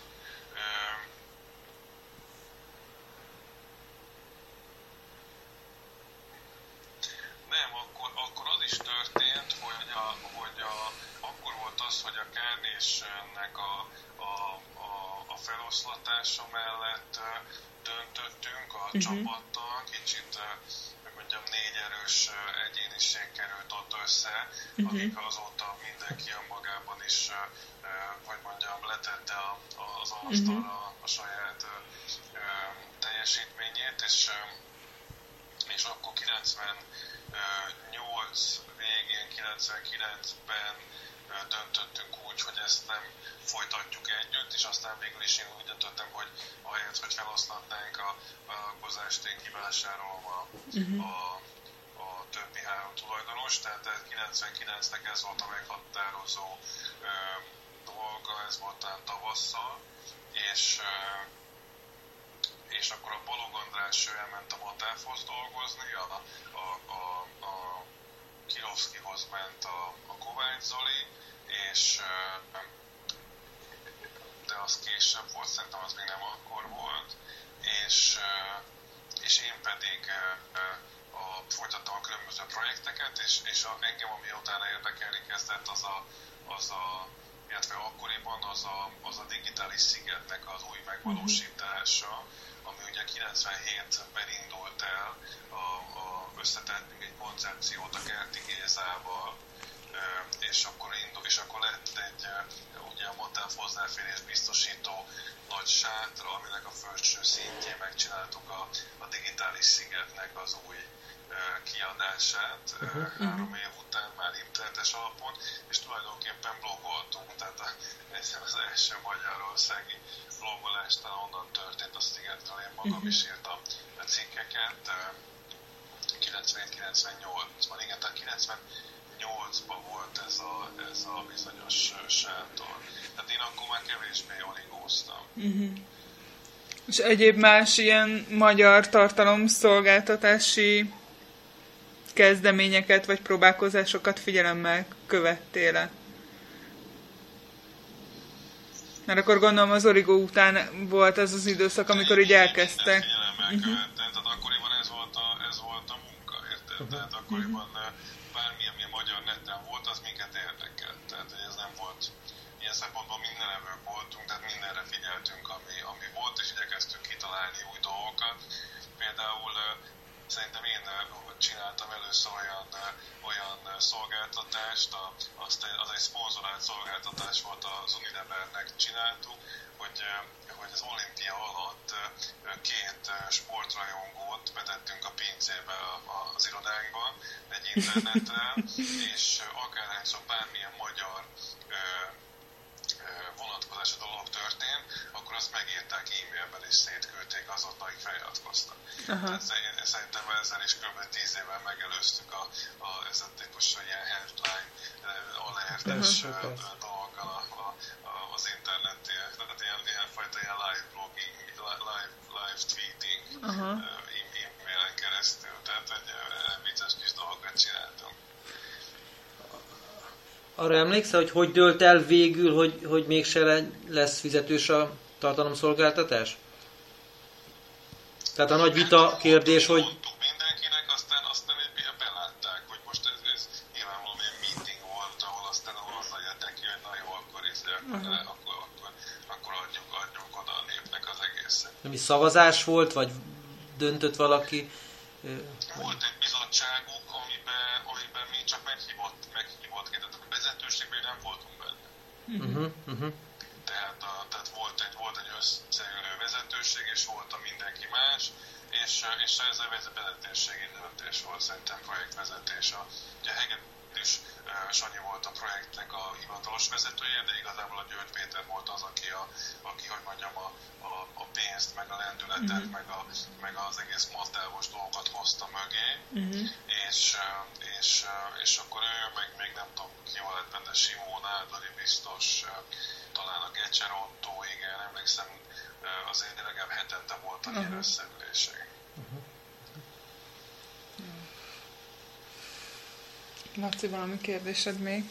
nem, akkor, akkor az is történt, hogy, a, hogy a, akkor volt az, hogy a Kernésnek a, a, a, a feloszlatása mellett döntöttünk a uh-huh. csapattal, kicsit, hogy mondjam, négy erős egyéniség került ott össze, uh-huh. akik azóta mindenki önmagában is, hogy mondjam, letette a, az asztalra uh-huh. a saját teljesítményét, és, és akkor kilencvennyolc végén, kilencvenkilencben döntöttünk úgy, hogy ezt nem folytatjuk együtt, és aztán végül is én úgy döntöttem, hogy ahelyett, hogy feloszlatnánk a vállalkozást, én kivásárolom a, uh-huh. a, a többi három tulajdonos, tehát kilencvenkilencnek ez volt a meghatározó ö, dolga, ez volt talán tavasszal, és ö, és akkor a Balog András elment a Matáfhoz dolgozni, a, a, a, a Kirovszkihoz ment a, a Kovács Zoli, és de az később volt, szerintem az még nem akkor volt, és, és én pedig a, folytattam a különböző projekteket, és, és a, engem, ami utána érdekelni kezdett, az a, az a illetve akkoriban az a, az a digitális szigetnek az új megvalósítása, ami ugye kilencvenhétben indult el, a, a, összetettünk egy koncepciót a Kerti Gézával, és akkor, indul, és akkor lett egy ugye a Matáf hozzáférés biztosító nagy sátra, aminek a felső szintjén megcsináltuk a, a digitális szigetnek az új kiadását uh-huh. három év után már internetes alapon, és tulajdonképpen blogoltunk, tehát a, az első magyarországi blogolás talán onnan történt a szigetről, én magam uh-huh. is írtam a cikkeket kilencvenhét kilencvennyolcban, igen, tehát kilencvennyolcban volt ez a, ez a bizonyos sátor. Tehát én akkor már kevésbé oligóztam. Uh-huh. És egyéb más ilyen magyar tartalomszolgáltatási kezdeményeket vagy próbálkozásokat figyelemmel követtél-e? Mert akkor gondolom az Origo után volt az az időszak, amikor így elkezdtek. Figyelemmel követtem, tehát akkoriban ez volt a, ez volt a munka, érted? Uh-huh. Tehát akkoriban bármi, ami a magyar neten volt, az minket érdekelt. Tehát ez nem volt, ilyen szempontból mindenevők voltunk, tehát mindenre figyeltünk, ami, ami volt, és igyekeztünk kitalálni új dolgokat. Például szerintem én csináltam először olyan, olyan szolgáltatást, a, azt egy, az egy szponzorált szolgáltatás volt, az Unilevernek csináltuk, hogy, hogy az olimpia alatt két sportrajongót betettünk a pincébe az irodánkba, egy internetre, és akárhányszor bármilyen magyar vonatkozású dolog történt, akkor azt megírták e-mailben és szétküldték azoknak, akik feliratkoztak. Tehát szerintem ezzel is kb. tíz évvel megelőztük a, a, ez a típusú ilyen headline alertes uh-huh. dolgokkal a, a, a, az internet, tehát ilyen, ilyen fajta ilyen live blogging, live, live tweeting uh-huh. e-mailen keresztül, tehát egy vicces kis dolgokat csináltunk. Arra emlékszel, hogy hogy dőlt el végül, hogy, hogy mégse lesz fizetős a tartalomszolgáltatás? Tehát a nagy vita kérdés, hogy... Mondtuk mindenkinek, aztán, aztán belátták, hogy most ez, ez nyilvánvalóan egy meeting volt, ahol aztán azzal jöttek ki, hogy na jó, akkor, ez, akkor, uh-huh. akkor, akkor, akkor adjuk, adjuk oda a népnek az egészet. Nem is szavazás volt, vagy döntött valaki? Volt egy bizottságuk, amiben, amiben mi csak meghívott, meghívott tehát a vezetőségben nem voltunk benne. Uh-huh, uh-huh. Tehát, a, tehát volt egy, volt egy összeülő vezetőség, és volt a mindenki más, és, és ez a vezetőségi döntés volt szerintem projektvezetés. A, ugye Hege is. Sanyi volt a projektnek a hivatalos vezetője, de igazából a György Péter volt az, aki, a, aki hogy mondjam, a, a, a pénzt, meg a lendületet, uh-huh. meg, a, meg az egész mattávos dolgokat hozta mögé, uh-huh. és, és, és akkor ő, meg még nem tudom, ki volt benne, Simón Ádori biztos, talán a Gecser Otto, igen, emlékszem, azért legalább hetente voltak uh-huh. ilyen összeülések. Uh-huh. Laci, valami kérdésed még?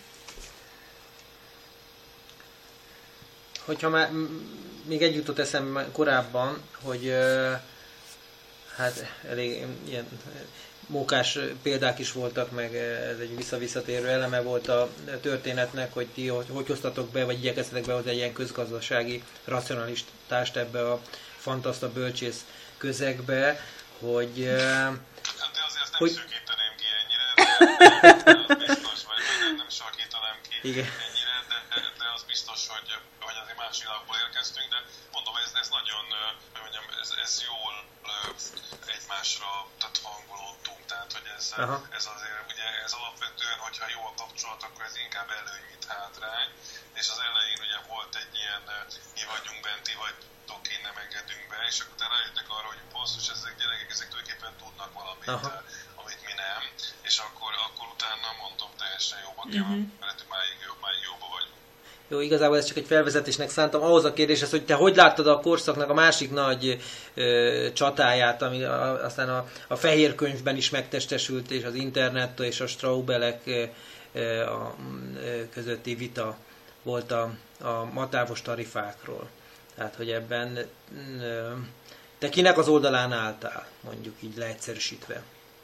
Hogyha már még egy jutott eszembe korábban, hogy hát elég ilyen mókás példák is voltak, meg ez egy visszavisszatérő eleme volt a történetnek, hogy ti hogy, hogy hoztatok be, vagy igyekeztetek behozni egy ilyen közgazdasági racionalistást ebbe a fantaszta bölcsész közegbe, hogy... De azért nem hogy... szűkíteném ki ennyire, de az biztos, vagy nem, nem sarkítanám ki igen. ennyire, de, de az biztos, hogy, hogy azért más világból érkeztünk, de mondom, ez, ez nagyon, hogy mondjam, ez, ez jól egymásra tehát hangolódtunk, tehát hogy ez, ez azért, ugye ez alapvetően, hogyha jó a kapcsolat, akkor ez inkább előny, mint hátrány, és az elején ugye volt egy ilyen, mi vagyunk bent, ti vagytok, én nem engedünk be, és akkor utána rájöttek arra, hogy basszus, ezek gyerekek, ezek tulajdonképpen tudnak valamit, Aha. amit mi nem, és akkor, akkor utána mondom, teljesen jóba kell, uh-huh. mert máig, jobb, máig jóba vagyunk. Jó, igazából ez csak egy felvezetésnek szántam. Ahhoz a kérdéshez, hogy te hogy láttad a korszaknak a másik nagy ö, csatáját, ami a, aztán a, a fehér könyvben is megtestesült, és az internet és a Straubelek ö, ö, a, ö, közötti vita volt a, a matávos tarifákról. Tehát, hogy ebben ö, te kinek az oldalán álltál, mondjuk így leegyszerűsítve?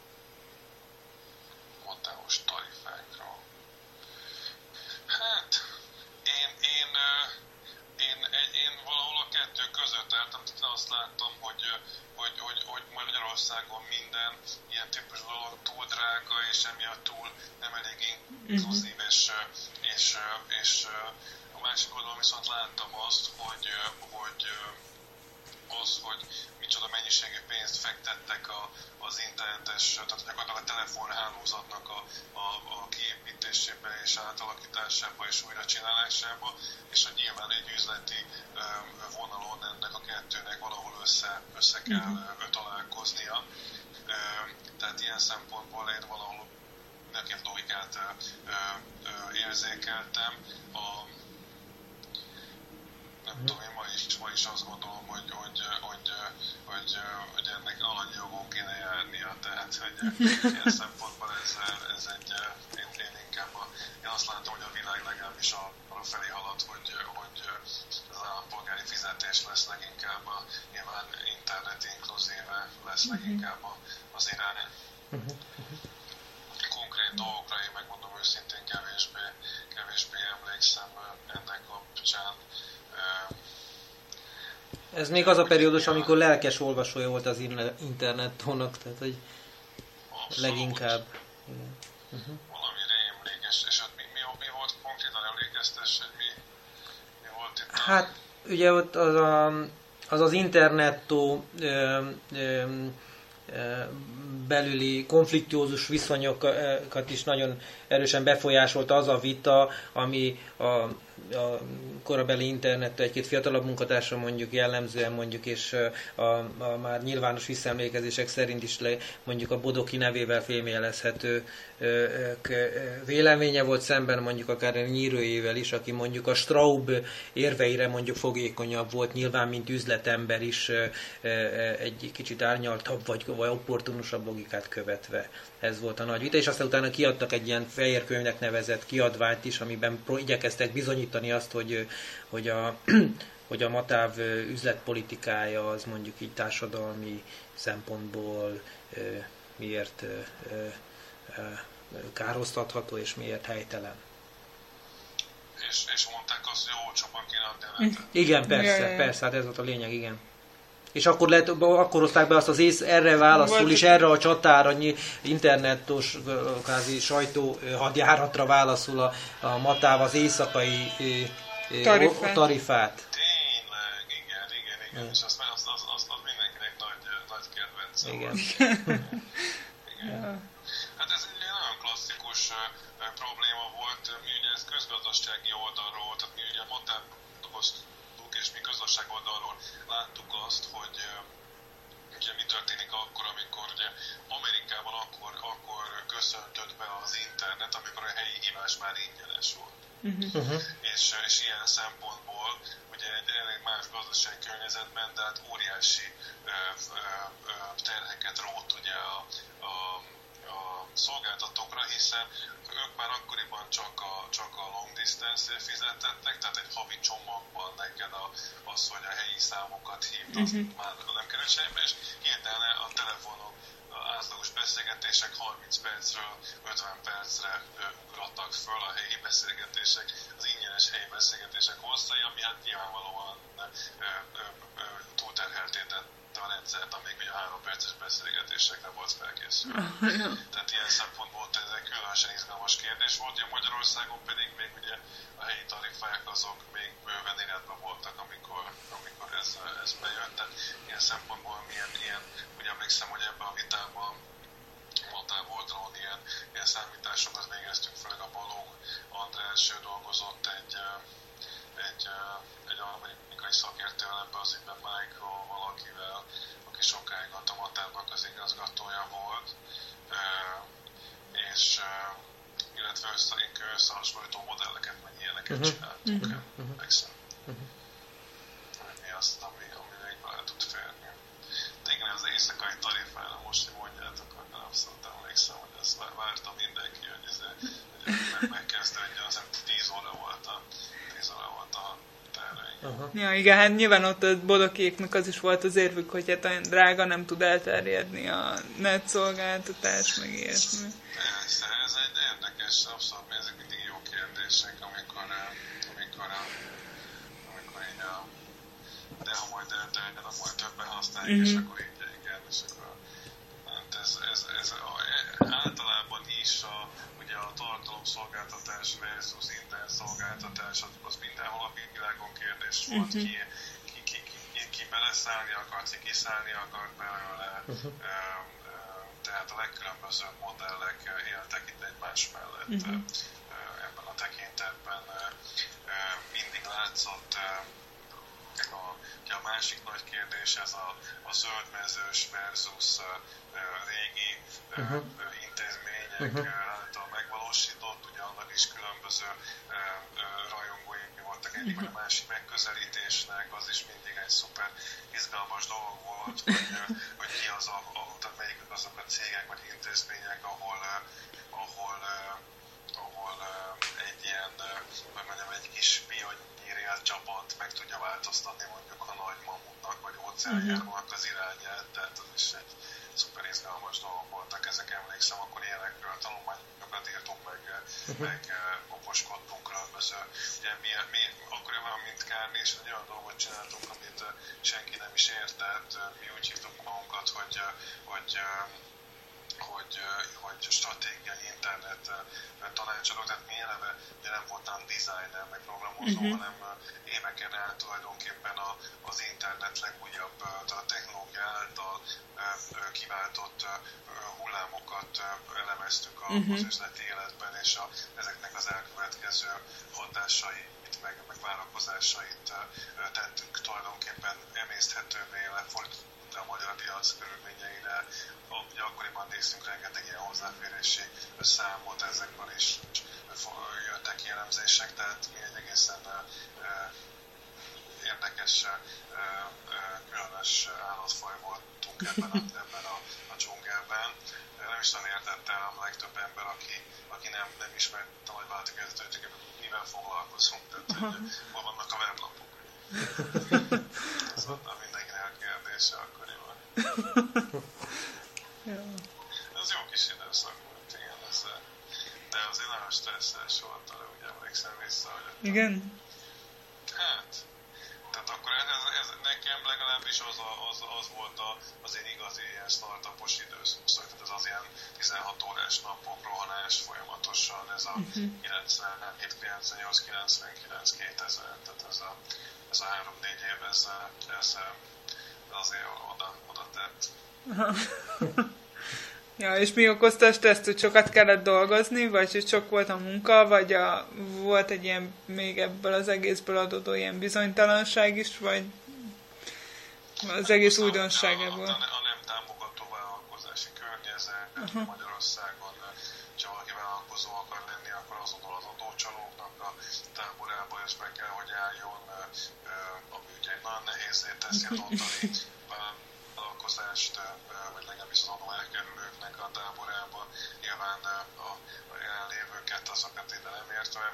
Matávos tarifákról. Hát... Én, én, én, én, én valahol a kettő között álltam, tehát azt láttam, hogy, hogy, hogy, hogy Magyarországon minden ilyen típusú dolog túl drága, és emiatt túl nem elég inkluzív, és, és, és a másik oldalon viszont láttam azt, hogy, hogy az, hogy micsoda mennyiségű pénzt fektettek a, az internetes, tehát gyakorlatilag a telefonhálózatnak a, a, a kiépítésébe és átalakításába és újra csinálásába, és hogy nyilván egy üzleti ö, vonalon ennek a kettőnek valahol össze, össze kell ö, találkoznia. Ö, tehát ilyen szempontból én valahol neked logikát ö, ö, érzékeltem. A, nem tudom, én ma is, ma is azt gondolom, hogy, hogy, hogy, hogy, hogy ennek alanyjogon kéne járnia, tehát hogy ilyen szempontból ez, ez egy, én, én inkább a, én azt látom, hogy a világ legalábbis arra felé halad, hogy, hogy az állampolgári fizetés lesz leginkább, a, nyilván internet inkluzíve lesz leginkább az irány. Konkrét dolgokra én megmondom őszintén kevésbé, kevésbé emlékszem ennek kapcsán. Ez még az a periódus, amikor lelkes olvasója volt az internetónak, tehát hogy Abszolút. leginkább. Igen. Uh-huh. Valami rémlik, és, és ott mi, mi, mi volt konkrétan, emlékeztes, hogy mi, mi volt itt? Hát ugye ott az a, az, az internettó ö, ö, ö, belüli konflikciózus viszonyokat is nagyon erősen befolyásolta az a vita, ami a a korabeli internet egy-két fiatalabb munkatársa mondjuk jellemzően mondjuk, és a, a már nyilvános visszaemlékezések szerint is le, mondjuk a Bodoki nevével fémjelezhető véleménye volt szemben mondjuk akár Nyírőjével is, aki mondjuk a Straub érveire mondjuk fogékonyabb volt, nyilván mint üzletember is egy kicsit árnyaltabb vagy, vagy opportunusabb logikát követve. Ez volt a nagy vita, és aztán utána kiadtak egy ilyen fehér könyvnek nevezett kiadványt is, amiben igyekeztek bizonyítani azt, hogy, hogy, a, hogy a Matáv üzletpolitikája az mondjuk így társadalmi szempontból miért károsztatható, és miért helytelen. És, és mondták azt, hogy olcsóban kéne adni. Igen, persze, ja, ja. persze, hát ez volt a lényeg, igen. És akkor, lehet, akkor hozták be azt az ész, erre válaszul, és erre a csatára, internetos kázi sajtó hadjáratra válaszul a, a Matáv az éjszakai tarifát. tarifát. Tényleg, igen, igen, igen. igen. És azt, azt, azt, azt, azt mindenkinek nagy, nagy kedvenc. Igen. igen. Ja. Hát ez egy nagyon klasszikus hívás már ingyenes volt. Uh-huh. És, és ilyen szempontból ugye egy elég más gazdasági környezetben, de hát óriási ö, ö, ö, terheket rótt ugye a, a, a szolgáltatókra, hiszen ők már akkoriban csak a, csak a long distance-ért fizetettek, tehát egy havi csomagban neked a, az, hogy a helyi számokat hívt, azt uh-huh. már nem került semmi, és hirtelen a telefonok, átlagos beszélgetések harminc percről ötven percre ugrottak föl a helyi beszélgetések, az ingyenes helyi beszélgetések hosszai, ami hát nyilvánvalóan túlterheltétett a rendszert, amíg ugye a három perces beszélgetésekre volt felkészülve. Tehát ilyen szempontból ez egy különösen izgalmas kérdés volt, hogy Magyarországon pedig még ugye a helyi tarifák azok még bőven életben voltak, amikor, amikor ez, ez bejött. Tehát ilyen szempontból milyen ilyen, ugye emlékszem, hogy ebben a vitában mondtál volt róla ilyen, ilyen számításokat végeztünk, főleg a Balogh András dolgozott egy, egy, egy amerikai szakértővel ebben az ügyben, Michael valakivel, aki sokáig a Tomatának az igazgatója volt, és illetve összehasonlító modelleket, meg ilyeneket uh-huh. csináltunk. Uh-huh. Uh-huh. Mi azt, ami, ami még bele tud férni. De igen, az éjszakai tarifára most, hogy mondjátok, akkor abszolút emlékszem, hogy ezt várta mindenki, hogy, ez, hogy megkezdődjön, az tíz óra volt a tíz óra volt a terveink. Uh-huh. Ja, igen, hát nyilván ott a bodokéknak az is volt az érvük, hogy hát olyan drága, nem tud elterjedni a net szolgáltatás, meg ilyesmi. Persze, ez egy érdekes, abszolút, ezek mindig jó kérdések, amikor, amikor, amikor így a de ha majd elterjed, akkor többen használják, mm-hmm. és akkor így igen, és akkor hát ez, ez, ez a, általában is a, ugye a tartalomszolgáltatás versus internet szolgáltatás, az, az mindenhol a világon kérdés volt, mm-hmm. ki, ki, ki, ki, ki beleszállni akart, ki kiszállni akart belőle, uh-huh. tehát a legkülönbözőbb modellek éltek itt egymás mellett uh-huh. ebben a tekintetben. Mindig látszott a, a másik nagy kérdés, ez a, a zöldmezős versus régi uh-huh. intézmények uh-huh. által megvalósított, ugye annak is különböző rajongói voltak, egyik uh-huh. a másik megközelítésnek, az is mindig egy szuper izgalmas dolog volt, hogy, hogy ki az, a, tehát melyik azok a cégek vagy intézmények, ahol, ahol, ahol egy ilyen, hogy mondjam, egy kis pionnyír csapat meg tudja változtatni mondjuk a nagy mamutnak vagy óceánjárnak az irányát, tehát az is egy szuper izgalmas dolgok voltak, ezek emlékszem, akkor ilyenekről tanulmányokat írtunk, meg, meg okoskodtunk különböző. Ugye mi, mi akkoriban, mint Kárni, és egy olyan dolgot csináltunk, amit senki nem is értett, mi úgy hívtuk magunkat, hogy, hogy hogy, hogy stratégiai internet tanácsadók, tehát mi eleve nem voltam designer, meg programozó, uh-huh. hanem éveken át tulajdonképpen a, az internet legújabb, tehát a technológia által kiváltott hullámokat elemeztük uh-huh. az üzleti életben, és a, ezeknek az elkövetkező hatásait, meg, meg várakozásait tettük tulajdonképpen emészthetővé, lefordítva a magyar piac körülményeire. Ugye akkoriban néztünk rengeteg ilyen hozzáférési számot, ezekből is jöttek elemzések, tehát mi egy egészen érdekes, különös állatfaj voltunk ebben a, ebben a, a dzsungelben. Nem is nagyon értette a legtöbb ember, aki, aki nem, nem ismerte a nagyvállalati kezdetőt, hogy mivel foglalkozunk, tehát hogy hol vannak a weblapok. Ez volt a mindenkinek a kérdése akkoriban. Ez jó kis időszak volt, igen, ez, de azért nagyon stresszes volt, arra úgy emlékszem vissza, hogy... Igen? Hát, tehát akkor ez, ez, ez nekem legalábbis az, a, az, az volt a, az én igazi ilyen startupos időszak, tehát ez az ilyen tizenhat órás napok, rohanás folyamatosan, ez a uh-huh. kilencvenhét, kilencvennyolc, kilencvenkilenc, kétezer, tehát ez a, ez a három-négy év, ez, ez azért oda, oda tett. Ja, és mi okozta a stresszt, hogy sokat kellett dolgozni, vagy hogy sok volt a munka, vagy a, volt egy ilyen még ebből az egészből adódó ilyen bizonytalanság is, vagy az egész újdonság ebből? A, a nem támogató vállalkozási környezet, uh-huh. Magyarországon. Ha valaki vállalkozó akar lenni, akkor azonnal az adócsalóknak a táborába is meg kell, hogy álljon, ami ugye egy nagyon nehézé teszi az ottani vállalkozást, vagy legalábbis az adó elkerülőknek a táborába. Nyilván a, a jelenlévőket, azokat ide nem értve.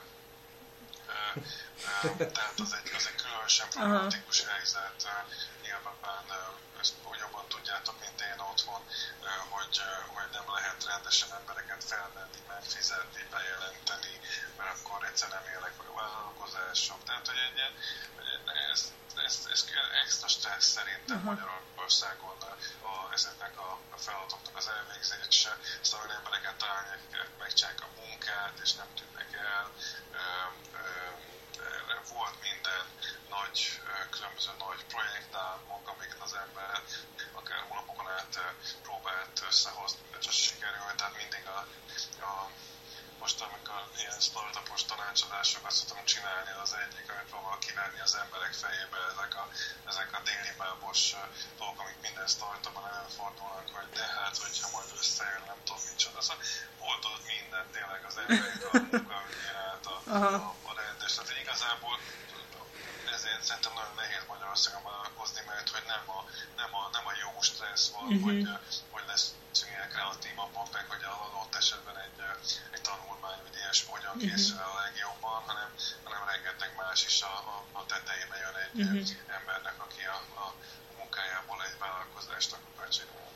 Tehát az egy, az egy különösen problematikus helyzet. Nyilván ezt jobban tudjátok, mint én otthon, hogy, hogy nem lehet rendesen embereket felvenni, megfizetni, bejelenteni, mert akkor egyszer nem élek meg a vállalkozások. Tehát, hogy egy, ez, ez, ez extra stressz szerintem uh-huh. Magyarországon a, ezeknek a, a feladatoknak az elvégzése, szóval embereket találni, akik megcsinálják a munkát, és nem tűnnek el. Ö, ö, volt minden nagy, különböző nagy projektálmok, amiket az ember akár hónapokon át próbált összehozni, de csak sikerült, tehát mindig a, a most amikor ilyen startupos tanácsadásokat szoktam csinálni, az egyik, amit próbál kivenni az emberek fejébe, ezek a, ezek a déli bábos dolgok, amik minden startupban előfordulnak, hogy de hát, hogyha majd összejön, nem tudom micsoda. Szóval volt ott minden, tényleg az emberek a munkaügyén át a, a, a rendes. Tehát igazából ezért szerintem nagyon nehéz Magyarországon vállalkozni, mert hogy nem a, nem a, nem a jó stressz van, uh-huh. hogy, hogy leszünk ilyen kreatívabban, meg hogy az adott esetben egy, egy tanulmány, vagy ilyesmi, hogyan uh-huh. készül el a legjobban, hanem, hanem rengeteg más is a, a, a tetejében jön egy uh-huh. embernek, aki a, a munkájából egy vállalkozást akar csinálni.